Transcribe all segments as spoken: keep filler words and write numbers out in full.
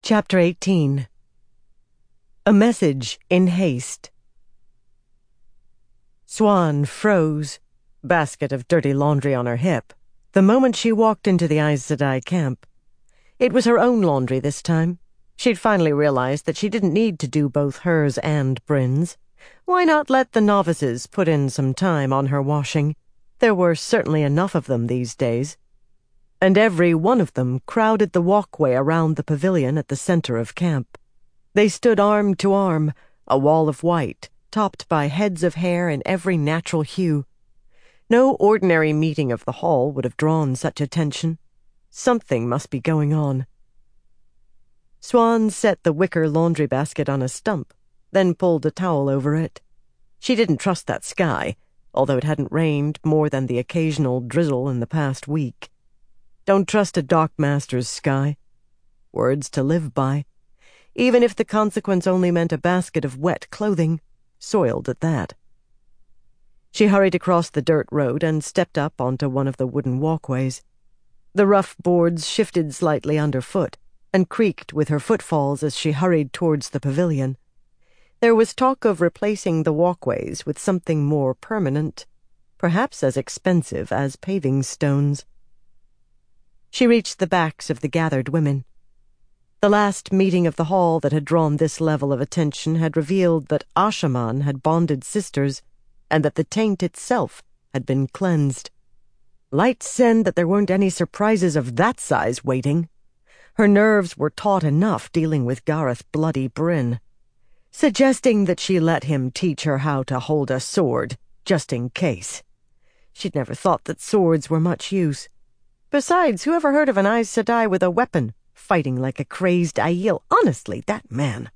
Chapter eighteen. A Message in Haste. Siuan froze, basket of dirty laundry on her hip, the moment she walked into the Aes Sedai camp. It was her own laundry this time. She'd finally realized that she didn't need to do both hers and Bryn's. Why not let the novices put in some time on her washing? There were certainly enough of them these days. And every one of them crowded the walkway around the pavilion at the center of camp. They stood arm to arm, a wall of white, topped by heads of hair in every natural hue. No ordinary meeting of the hall would have drawn such attention. Something must be going on. Siuan set the wicker laundry basket on a stump, then pulled a towel over it. She didn't trust that sky, although it hadn't rained more than the occasional drizzle in the past week. Don't trust a dockmaster's sky. Words to live by. Even if the consequence only meant a basket of wet clothing, soiled at that. She hurried across the dirt road and stepped up onto one of the wooden walkways. The rough boards shifted slightly underfoot and creaked with her footfalls as she hurried towards the pavilion. There was talk of replacing the walkways with something more permanent, perhaps as expensive as paving stones. She reached the backs of the gathered women. The last meeting of the hall that had drawn this level of attention had revealed that Asha'man had bonded sisters, and that the taint itself had been cleansed. Light send that there weren't any surprises of that size waiting. Her nerves were taut enough dealing with Gareth Bloody Bryn, suggesting that she let him teach her how to hold a sword, just in case. She'd never thought that swords were much use. Besides, who ever heard of an Aes Sedai with a weapon, fighting like a crazed Aiel? Honestly, that man.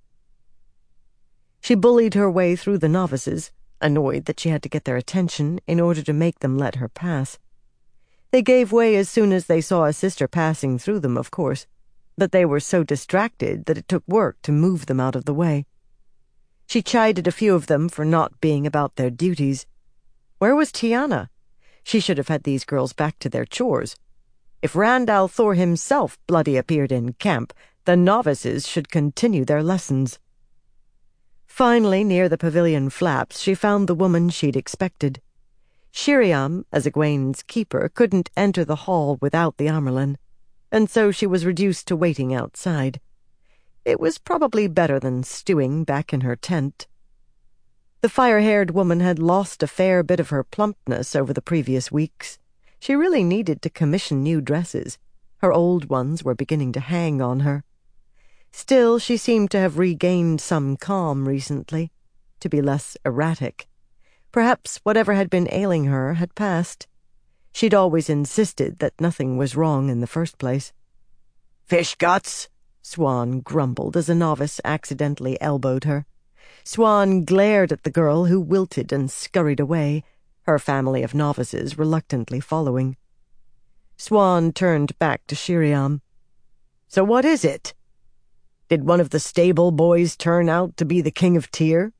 She bullied her way through the novices, annoyed that she had to get their attention in order to make them let her pass. They gave way as soon as they saw a sister passing through them, of course, but they were so distracted that it took work to move them out of the way. She chided a few of them for not being about their duties. Where was Tiana? She should have had these girls back to their chores. If Rand al'Thor himself bloody appeared in camp, the novices should continue their lessons. Finally, near the pavilion flaps, she found the woman she'd expected. Sheriam, as Egwene's keeper, couldn't enter the hall without the Amyrlin, and so she was reduced to waiting outside. It was probably better than stewing back in her tent. The fire-haired woman had lost a fair bit of her plumpness over the previous weeks. She really needed to commission new dresses. Her old ones were beginning to hang on her. Still, she seemed to have regained some calm recently, to be less erratic. Perhaps whatever had been ailing her had passed. She'd always insisted that nothing was wrong in the first place. "Fish guts," Siuan grumbled as a novice accidentally elbowed her. Siuan glared at the girl, who wilted and scurried away, her family of novices reluctantly following. Siuan turned back to Sheriam. "So what is it? Did one of the stable boys turn out to be the King of Tyr?"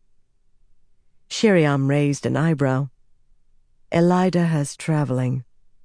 Sheriam raised an eyebrow. "Elaida has traveling."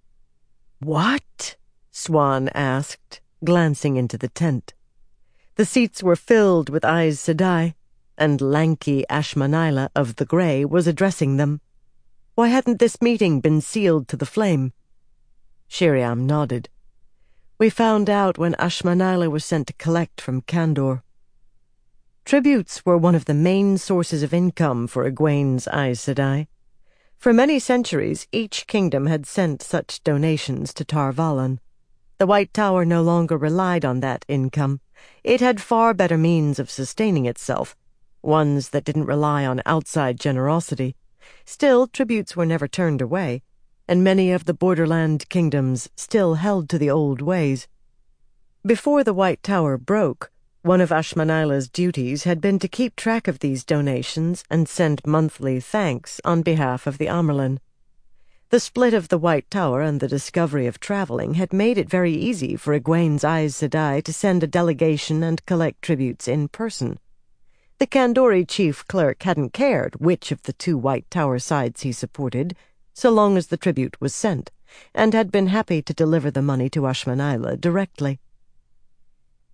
"What?" Siuan asked, glancing into the tent. The seats were filled with Aes Sedai, and lanky Ashmanila of the Grey was addressing them. Why hadn't this meeting been sealed to the flame? Sheriam nodded. "We found out when Ashmanila was sent to collect from Kandor." Tributes were one of the main sources of income for Egwene's Aes Sedai. For many centuries, each kingdom had sent such donations to Tar Valon. The White Tower no longer relied on that income. It had far better means of sustaining itself, ones that didn't rely on outside generosity. Still, tributes were never turned away, and many of the borderland kingdoms still held to the old ways. Before the White Tower broke, one of Ashmanila's duties had been to keep track of these donations and send monthly thanks on behalf of the Amyrlin. The split of the White Tower and the discovery of traveling had made it very easy for Egwene's Aes Sedai to send a delegation and collect tributes in person. The Kandori chief clerk hadn't cared which of the two White Tower sides he supported, so long as the tribute was sent, and had been happy to deliver the money to Ashmanila directly.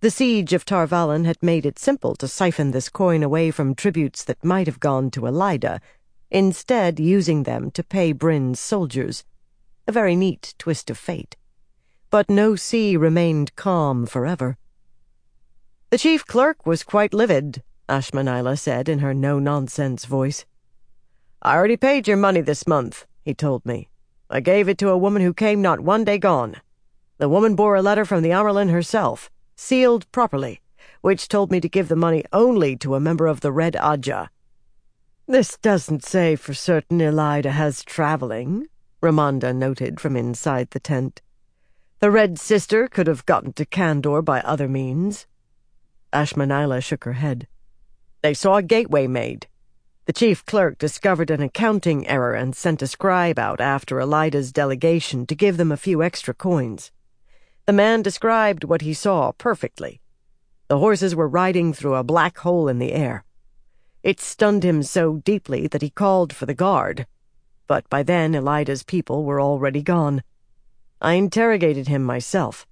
The siege of Tar Valon had made it simple to siphon this coin away from tributes that might have gone to Elaida, instead using them to pay Bryn's soldiers. A very neat twist of fate. But no sea remained calm forever. The chief clerk was quite livid, Ashmanila said in her no-nonsense voice. I already paid your money this month, he told me. I gave it to a woman who came not one day gone. The woman bore a letter from the Amyrlin herself, sealed properly, which told me to give the money only to a member of the Red Ajah. This doesn't say for certain Elaida has traveling, Ramonda noted from inside the tent. The Red Sister could have gotten to Kandor by other means. Ashmanila shook her head. They saw a gateway made. The chief clerk discovered an accounting error and sent a scribe out after Elaida's delegation to give them a few extra coins. The man described what he saw perfectly. The horses were riding through a black hole in the air. It stunned him so deeply that he called for the guard. But by then Elaida's people were already gone. I interrogated him myself.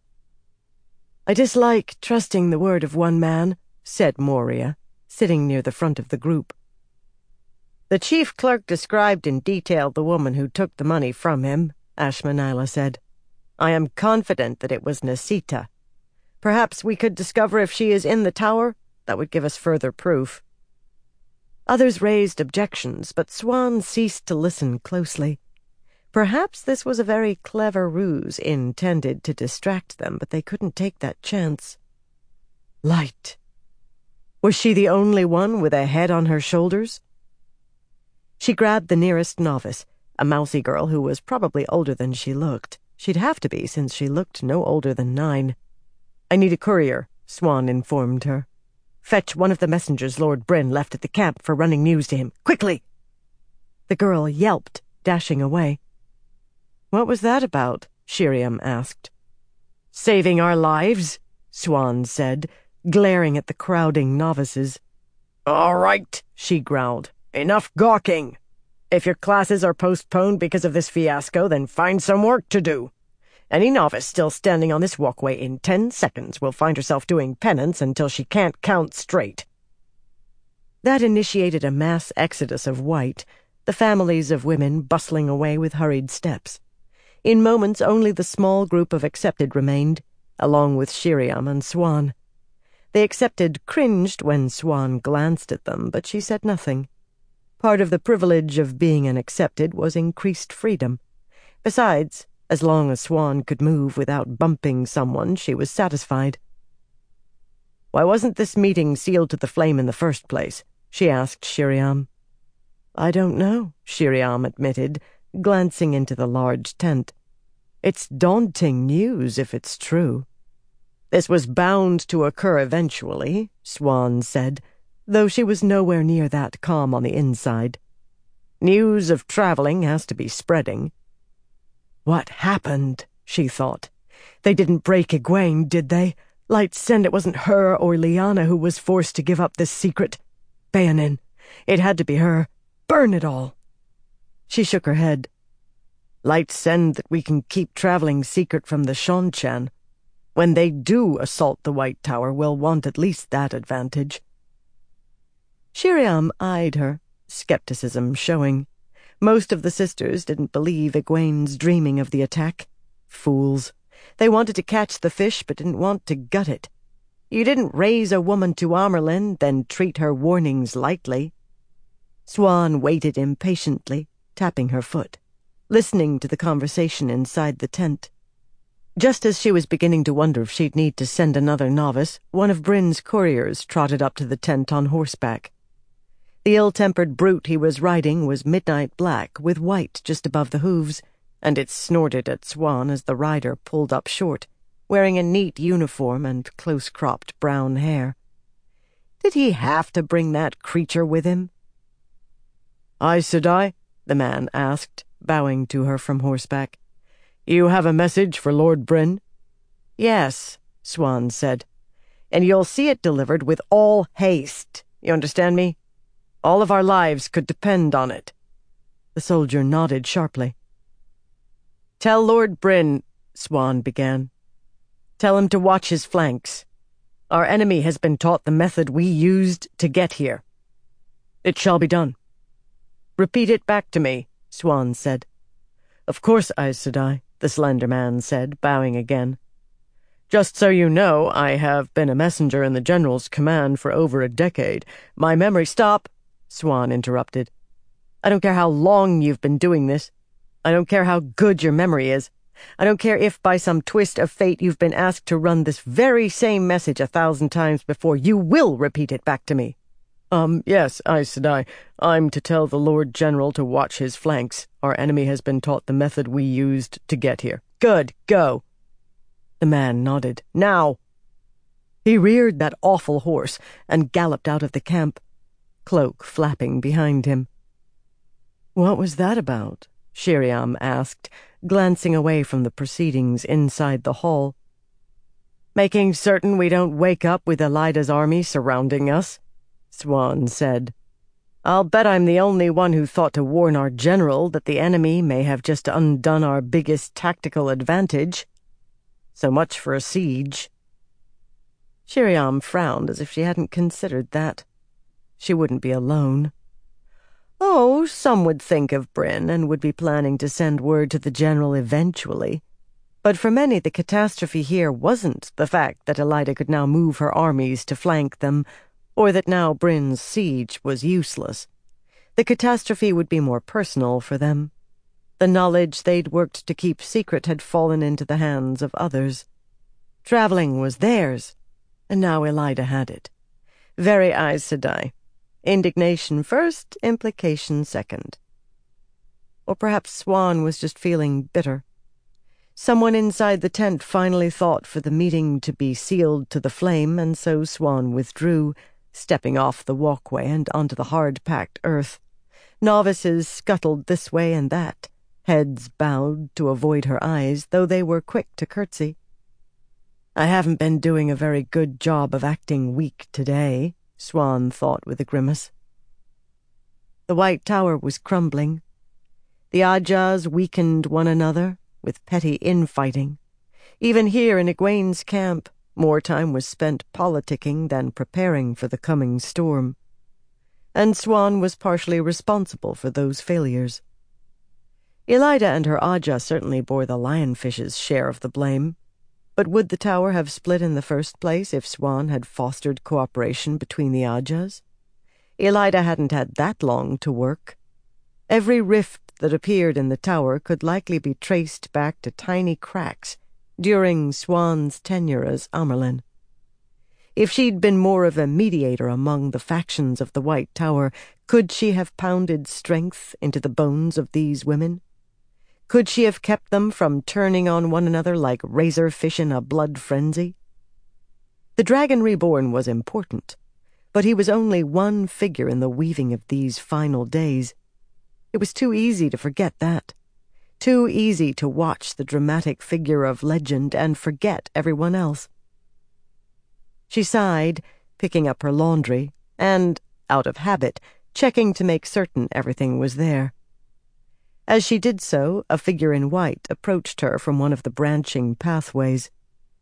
I dislike trusting the word of one man, said Moria, sitting near the front of the group. The chief clerk described in detail the woman who took the money from him, Ashmanila said. I am confident that it was Nasita. Perhaps we could discover if she is in the tower. That would give us further proof. Others raised objections, but Swan ceased to listen closely. Perhaps this was a very clever ruse intended to distract them, but they couldn't take that chance. Light. Was she the only one with a head on her shoulders? She grabbed the nearest novice, a mousy girl who was probably older than she looked. She'd have to be, since she looked no older than nine. I need a courier, Swan informed her. Fetch one of the messengers Lord Bryn left at the camp for running news to him. Quickly! The girl yelped, dashing away. What was that about? Shiriam asked. Saving our lives, Swan said, glaring at the crowding novices. All right, she growled. Enough gawking. If your classes are postponed because of this fiasco, then find some work to do. Any novice still standing on this walkway in ten seconds will find herself doing penance until she can't count straight. That initiated a mass exodus of white, the families of women bustling away with hurried steps. In moments only the small group of accepted remained, along with Shiriam and Swan. The accepted cringed when Swan glanced at them, but she said nothing. Part of the privilege of being an accepted was increased freedom. Besides, as long as Swan could move without bumping someone, she was satisfied. Why wasn't this meeting sealed to the flame in the first place? She asked Shiriam. I don't know, Shiriam admitted, glancing into the large tent. It's daunting news if it's true. This was bound to occur eventually, Swan said, though she was nowhere near that calm on the inside. News of traveling has to be spreading. What happened, she thought. They didn't break Egwene, did they? Light send it wasn't her or Lyanna who was forced to give up this secret. Bayanin. It had to be her. Burn it all. She shook her head. Light send that we can keep traveling secret from the Seanchan. When they do assault the White Tower, we'll want at least that advantage. Shiriam eyed her, skepticism showing. Most of the sisters didn't believe Egwene's dreaming of the attack. Fools. They wanted to catch the fish, but didn't want to gut it. You didn't raise a woman to Amyrlin, then treat her warnings lightly. Swan waited impatiently, tapping her foot, listening to the conversation inside the tent. Just as she was beginning to wonder if she'd need to send another novice, one of Bryn's couriers trotted up to the tent on horseback. The ill-tempered brute he was riding was midnight black, with white just above the hooves, and it snorted at Swan as the rider pulled up short, wearing a neat uniform and close-cropped brown hair. Did he have to bring that creature with him? Aes Sedai, the man asked, bowing to her from horseback. You have a message for Lord Bryn? Yes, Swan said, and you'll see it delivered with all haste. You understand me? All of our lives could depend on it. The soldier nodded sharply. Tell Lord Bryn, Swan began. Tell him to watch his flanks. Our enemy has been taught the method we used to get here. It shall be done. Repeat it back to me, Swan said. Of course, Aes Sedai, the slender man said, bowing again. Just so you know, I have been a messenger in the General's command for over a decade. My memory— Stop, Swan interrupted. I don't care how long you've been doing this. I don't care how good your memory is. I don't care if by some twist of fate you've been asked to run this very same message a thousand times before. You will repeat it back to me. Um, yes, Aes Sedai. I'm to tell the Lord General to watch his flanks. Our enemy has been taught the method we used to get here. Good, go. The man nodded. Now. He reared that awful horse and galloped out of the camp, cloak flapping behind him. What was that about? Sheriam asked, glancing away from the proceedings inside the hall. Making certain we don't wake up with Elaida's army surrounding us, Swan said. I'll bet I'm the only one who thought to warn our general that the enemy may have just undone our biggest tactical advantage. So much for a siege. Sheriam frowned as if she hadn't considered that. She wouldn't be alone. Oh, some would think of Bryn and would be planning to send word to the general eventually. But for many, the catastrophe here wasn't the fact that Elaida could now move her armies to flank them, or that now Bryn's siege was useless. The catastrophe would be more personal for them. The knowledge they'd worked to keep secret had fallen into the hands of others. Traveling was theirs, and now Elaida had it. Very Aes Sedai. Indignation first, implication second. Or perhaps Swan was just feeling bitter. Someone inside the tent finally thought for the meeting to be sealed to the flame, and so Swan withdrew, stepping off the walkway and onto the hard-packed earth. Novices scuttled this way and that, heads bowed to avoid her eyes, though they were quick to curtsy. I haven't been doing a very good job of acting weak today, Swan thought with a grimace. The White Tower was crumbling. The Ajahs weakened one another with petty infighting. Even here in Egwene's camp, more time was spent politicking than preparing for the coming storm. And Swan was partially responsible for those failures. Elaida and her Ajah certainly bore the lionfish's share of the blame. But would the tower have split in the first place if Swan had fostered cooperation between the Ajahs? Elaida hadn't had that long to work. Every rift that appeared in the tower could likely be traced back to tiny cracks during Swan's tenure as Amyrlin. If she'd been more of a mediator among the factions of the White Tower, could she have pounded strength into the bones of these women? Could she have kept them from turning on one another like razorfish in a blood frenzy? The Dragon Reborn was important, but he was only one figure in the weaving of these final days. It was too easy to forget that. Too easy to watch the dramatic figure of legend and forget everyone else. She sighed, picking up her laundry, and, out of habit, checking to make certain everything was there. As she did so, a figure in white approached her from one of the branching pathways.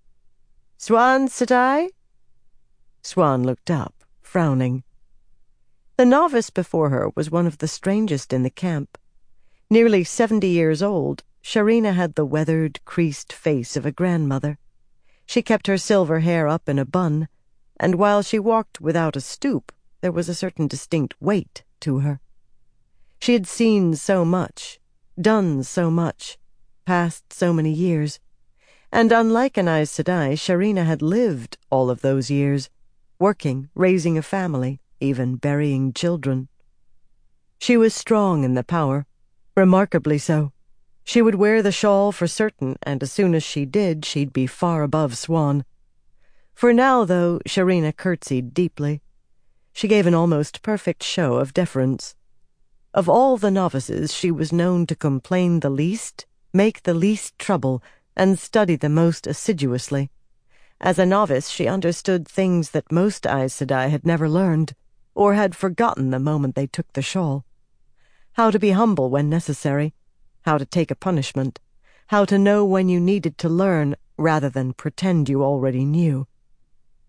"Swan Sedai?" Swan looked up, frowning. The novice before her was one of the strangest in the camp. Nearly seventy years old, Sharina had the weathered, creased face of a grandmother. She kept her silver hair up in a bun, and while she walked without a stoop, there was a certain distinct weight to her. She had seen so much, done so much, passed so many years, and unlike an Aes Sedai, Sharina had lived all of those years, working, raising a family, even burying children. She was strong in the power, remarkably so. She would wear the shawl for certain, and as soon as she did, she'd be far above Swan. For now, though, Sharina curtsied deeply. She gave an almost perfect show of deference. Of all the novices, she was known to complain the least, make the least trouble, and study the most assiduously. As a novice, she understood things that most Aes Sedai had never learned, or had forgotten the moment they took the shawl. How to be humble when necessary, how to take a punishment, how to know when you needed to learn rather than pretend you already knew.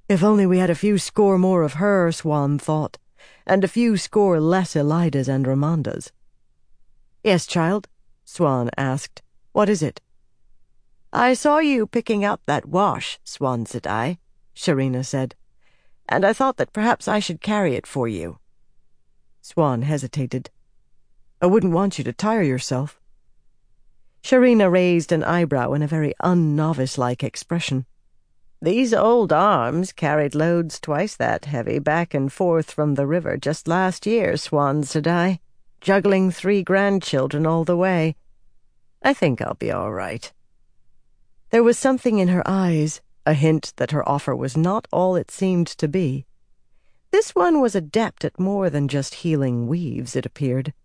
If only we had a few score more of her, Swan thought, and a few score less Elidas and Ramondas. "Yes, child?" Swan asked. "What is it?" "I saw you picking up that wash, Swan Sedai," Sharina said, "and I thought that perhaps I should carry it for you." Swan hesitated. "I wouldn't want you to tire yourself." Sharina raised an eyebrow in a very un-novice-like expression. "These old arms carried loads twice that heavy back and forth from the river just last year, Swan Sedai, juggling three grandchildren all the way. I think I'll be all right." There was something in her eyes, a hint that her offer was not all it seemed to be. This one was adept at more than just healing weaves, it appeared.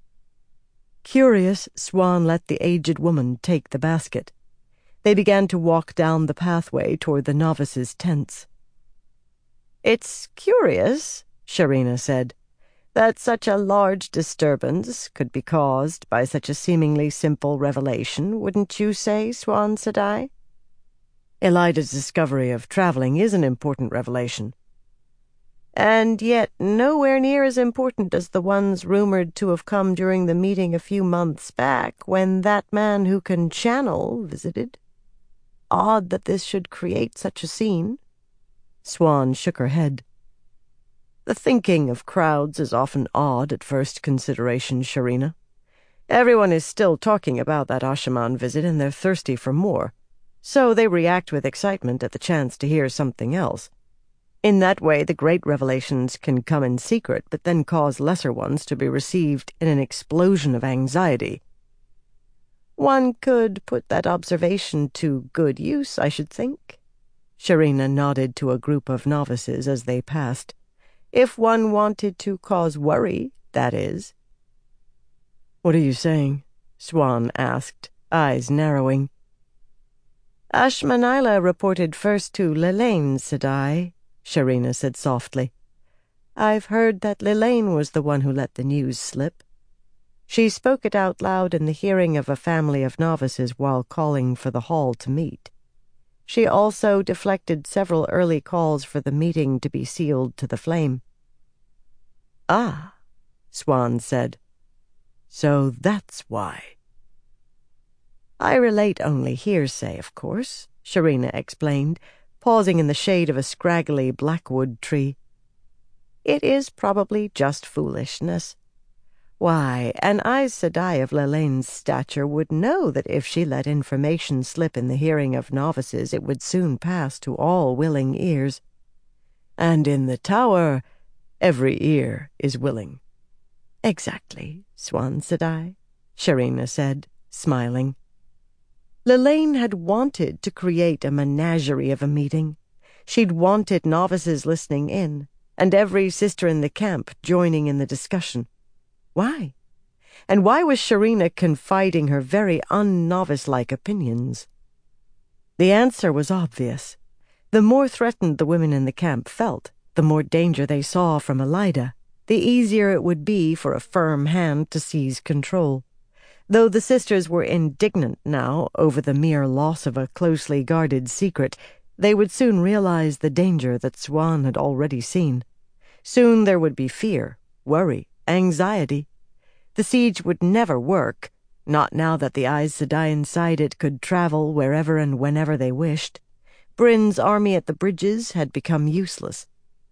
Curious, Swan let the aged woman take the basket. They began to walk down the pathway toward the novices' tents. "It's curious," Sharina said, "that such a large disturbance could be caused by such a seemingly simple revelation, wouldn't you say, Swan Sedai?" "Elida's discovery of traveling is an important revelation." "And yet nowhere near as important as the ones rumored to have come during the meeting a few months back when that man who can channel visited. Odd that this should create such a scene." Swan shook her head. "The thinking of crowds is often odd at first consideration, Sharina. Everyone is still talking about that Ashaman visit, and they're thirsty for more, so they react with excitement at the chance to hear something else. In that way, the great revelations can come in secret, but then cause lesser ones to be received in an explosion of anxiety." "One could put that observation to good use, I should think." Sharina nodded to a group of novices as they passed. "If one wanted to cause worry, that is." "What are you saying?" Swan asked, eyes narrowing. "Ashmanila reported first to Lelaine, Sedai," Sharina said softly. "I've heard that Lelaine was the one who let the news slip. She spoke it out loud in the hearing of a family of novices while calling for the hall to meet. She also deflected several early calls for the meeting to be sealed to the flame." "Ah," Swan said. "So that's why." "I relate only hearsay, of course," Sharina explained, pausing in the shade of a scraggly blackwood tree. "It is probably just foolishness. Why, an Aes Sedai of Lelaine's stature would know that if she let information slip in the hearing of novices, it would soon pass to all willing ears. And in the tower, every ear is willing." "Exactly, Swan Sedai," Sharina said, smiling. Lelaine had wanted to create a menagerie of a meeting. She'd wanted novices listening in, and every sister in the camp joining in the discussion. Why? And why was Sharina confiding her very un-novice-like opinions? The answer was obvious. The more threatened the women in the camp felt, the more danger they saw from Elida, the easier it would be for a firm hand to seize control. Though the sisters were indignant now over the mere loss of a closely guarded secret, they would soon realize the danger that Swan had already seen. Soon there would be fear, worry, anxiety. The siege would never work, not now that the Aes Sedai inside it could travel wherever and whenever they wished. Bryn's army at the bridges had become useless.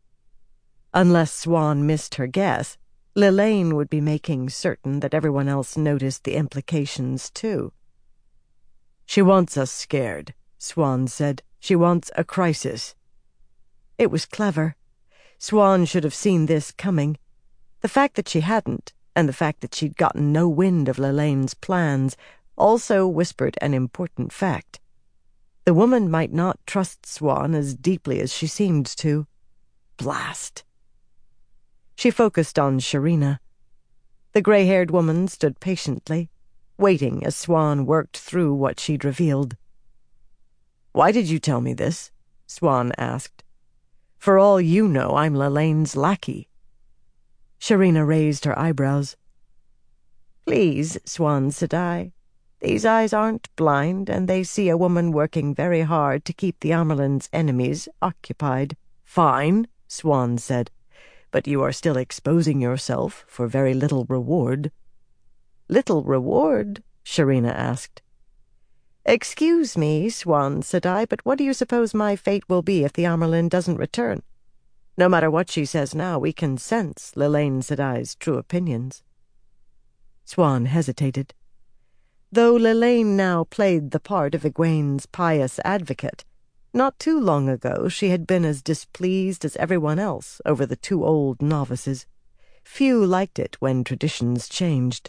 Unless Swan missed her guess, Lelaine would be making certain that everyone else noticed the implications, too. "She wants us scared," Swan said. "She wants a crisis." It was clever. Swan should have seen this coming. The fact that she hadn't, and the fact that she'd gotten no wind of Lelaine's plans, also whispered an important fact. The woman might not trust Swan as deeply as she seemed to. Blast! She focused on Sharina. The gray-haired woman stood patiently, waiting as Swan worked through what she'd revealed. "Why did you tell me this?" Swan asked. "For all you know, I'm Lelaine's lackey." Sharina raised her eyebrows. "Please, Swan Sedai, these eyes aren't blind, and they see a woman working very hard to keep the Amerlin's enemies occupied." Fine, Swan said, but you are still exposing yourself for very little reward. Little reward? Sharina asked. Excuse me, Swan, said I, but what do you suppose my fate will be if the Amyrlin doesn't return? No matter what she says now, we can sense Lelaine Sedai's true opinions. Swan hesitated. Though Lelaine now played the part of Egwene's pious advocate, not too long ago she had been as displeased as everyone else over the two old novices. Few liked it when traditions changed.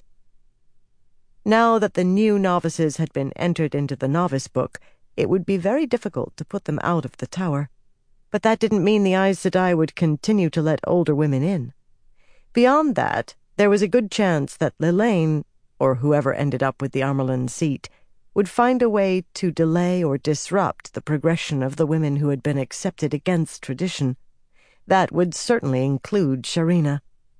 Now that the new novices had been entered into the novice book, it would be very difficult to put them out of the tower. But that didn't mean the Aes Sedai would continue to let older women in. Beyond that, there was a good chance that Lelaine, or whoever ended up with the Amyrlin seat, would find a way to delay or disrupt the progression of the women who had been accepted against tradition. That would certainly include Sharina.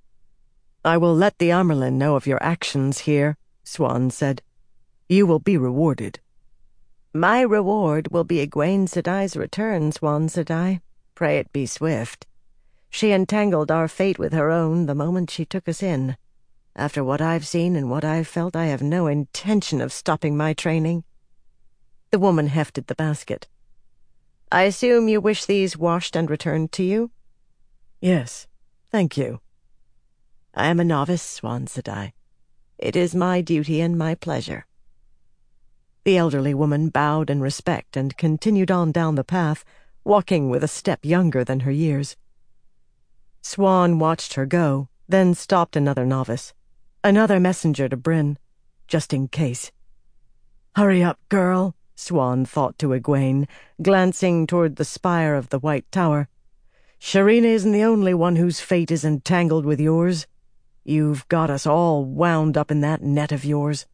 I will let the Amyrlin know of your actions here, Swan said. You will be rewarded. My reward will be Egwene Sedai's return, Swan Sedai. Pray it be swift. She entangled our fate with her own the moment she took us in. After what I've seen and what I've felt, I have no intention of stopping my training. The woman hefted the basket. I assume you wish these washed and returned to you? Yes, thank you. I am a novice, Swan Sedai. It is my duty and my pleasure. The elderly woman bowed in respect and continued on down the path, walking with a step younger than her years. Swan watched her go, then stopped another novice. Another messenger to Brynn, just in case. Hurry up, girl, Swan thought to Egwene, glancing toward the spire of the White Tower. Sharina isn't the only one whose fate is entangled with yours. You've got us all wound up in that net of yours.